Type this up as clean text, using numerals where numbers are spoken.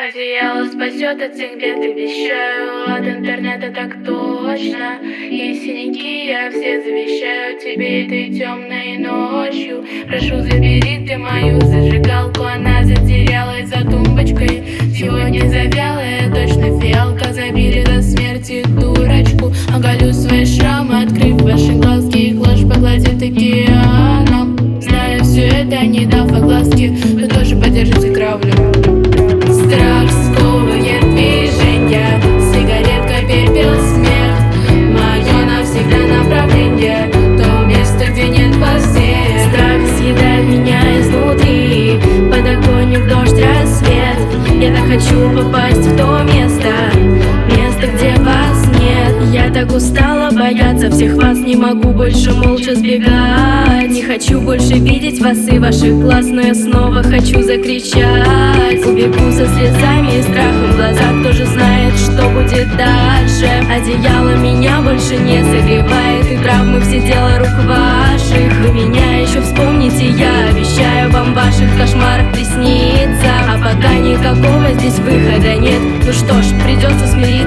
Одеяло спасет от всех бед, обещаю, от интернета так точно. И синяки я все завещаю тебе этой темной ночью. Прошу, забери ты мою зажигалку, она затерялась за тумбочкой. Сегодня завялая, точно фиалка, забили до смерти дурочку. Оголю свои шрамы, открыв ваши глазки, их ложь поглотит океаном. Знаю все это, не дав огласки, но тоже поддержите травлю. Страх сковывает движение, сигаретка, пепел, смех. Мое навсегда направление, то место, где нет властей. Страх съедает меня изнутри, подоконник, дождь, рассвет. Я так хочу попасть в то место, где вас нет. Я так устала бояться всех вас, не могу больше молча сбегать. Не хочу больше видеть вас и ваших глаз, но я снова хочу закричать. Убегу со слезами и страхом в глазах, кто же знает, что будет дальше. Одеяло меня больше не согревает, и травмы все дело рук ваших. Вы меня еще вспомните, я обещаю, вам в ваших кошмарах приснится. А пока никакого здесь выхода нет, ну что ж, придется смириться